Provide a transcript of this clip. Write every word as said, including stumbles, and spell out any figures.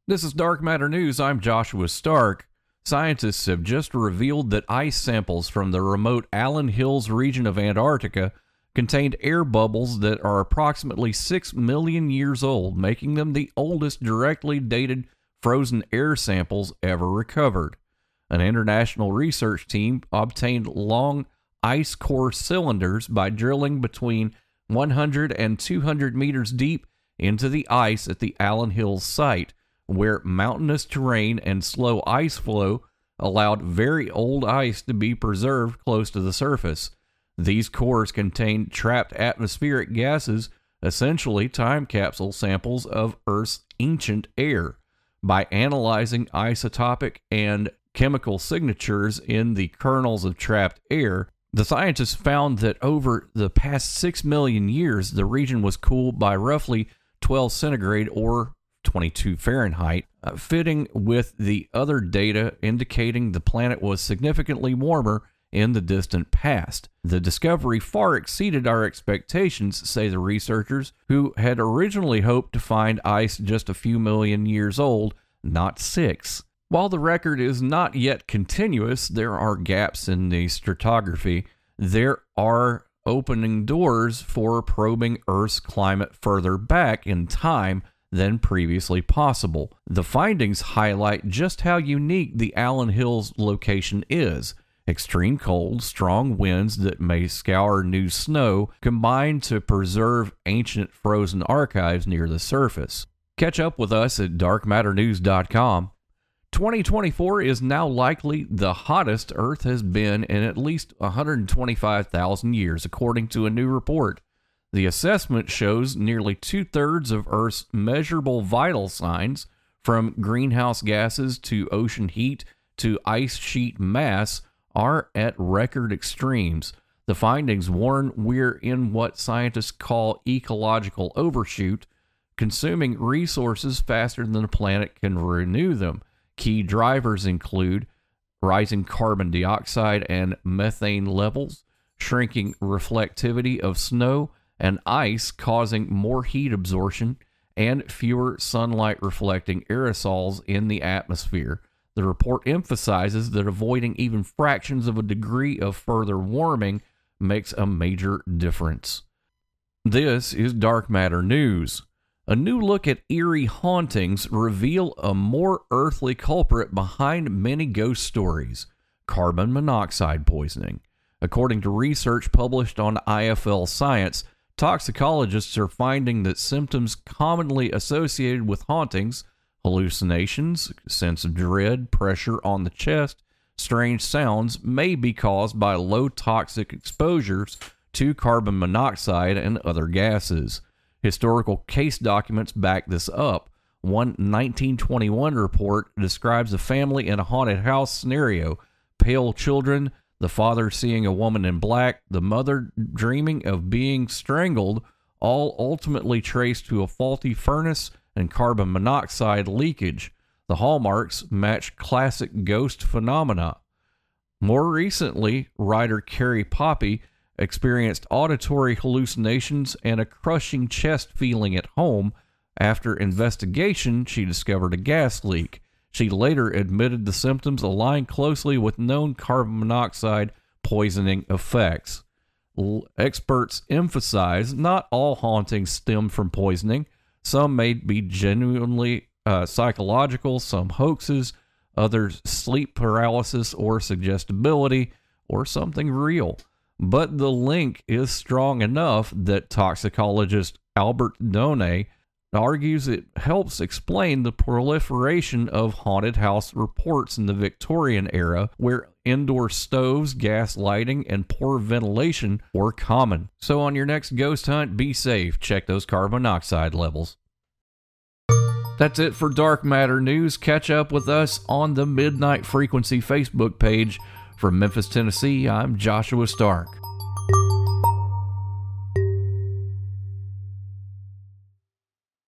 This is Dark Matter News. I'm Joshua Stark. Scientists have just revealed that ice samples from the remote Allen Hills region of Antarctica contained air bubbles that are approximately six million years old, making them the oldest directly dated frozen air samples ever recovered. An international research team obtained long ice core cylinders by drilling between one hundred and two hundred meters deep into the ice at the Allen Hills site, where mountainous terrain and slow ice flow allowed very old ice to be preserved close to the surface. These cores contain trapped atmospheric gases, essentially time capsule samples of Earth's ancient air. By analyzing isotopic and chemical signatures in the kernels of trapped air, the scientists found that over the past six million years, the region was cooled by roughly twelve centigrade or twenty-two Fahrenheit, uh, fitting with the other data indicating the planet was significantly warmer in the distant past. The discovery far exceeded our expectations, say the researchers, who had originally hoped to find ice just a few million years old, not six. While the record is not yet continuous, there are gaps in the stratigraphy. There are opening doors for probing Earth's climate further back in time than previously possible. The findings highlight just how unique the Allen Hills location is. Extreme cold, strong winds that may scour new snow combine to preserve ancient frozen archives near the surface. Catch up with us at dark matter news dot com. twenty twenty-four is now likely the hottest Earth has been in at least one hundred twenty-five thousand years, according to a new report. The assessment shows nearly two-thirds of Earth's measurable vital signs, from greenhouse gases to ocean heat to ice sheet mass, are at record extremes. The findings warn we're in what scientists call ecological overshoot, consuming resources faster than the planet can renew them. Key drivers include rising carbon dioxide and methane levels, shrinking reflectivity of snow and ice causing more heat absorption, and fewer sunlight-reflecting aerosols in the atmosphere. The report emphasizes that avoiding even fractions of a degree of further warming makes a major difference. This is Dark Matter News. A new look at eerie hauntings reveal a more earthly culprit behind many ghost stories: carbon monoxide poisoning. According to research published on I F L Science, toxicologists are finding that symptoms commonly associated with hauntings, hallucinations, sense of dread, pressure on the chest, strange sounds, may be caused by low toxic exposures to carbon monoxide and other gases. Historical case documents back this up. One nineteen twenty-one report describes a family in a haunted house scenario: pale children, the father seeing a woman in black, the mother dreaming of being strangled, all ultimately traced to a faulty furnace and carbon monoxide leakage. The hallmarks match classic ghost phenomena. More recently, writer Carrie Poppy experienced auditory hallucinations and a crushing chest feeling at home. After investigation, she discovered a gas leak. She later admitted the symptoms align closely with known carbon monoxide poisoning effects. L- experts emphasize not all hauntings stem from poisoning. Some may be genuinely uh, psychological, some hoaxes, others sleep paralysis or suggestibility, or something real. But the link is strong enough that toxicologist Albert Donay argues it helps explain the proliferation of haunted house reports in the Victorian era, where indoor stoves, gas lighting, and poor ventilation were common. So on your next ghost hunt, be safe. Check those carbon monoxide levels. That's it for Dark Matter News. Catch up with us on the Midnight Frequency Facebook page. From Memphis, Tennessee, I'm Joshua Stark.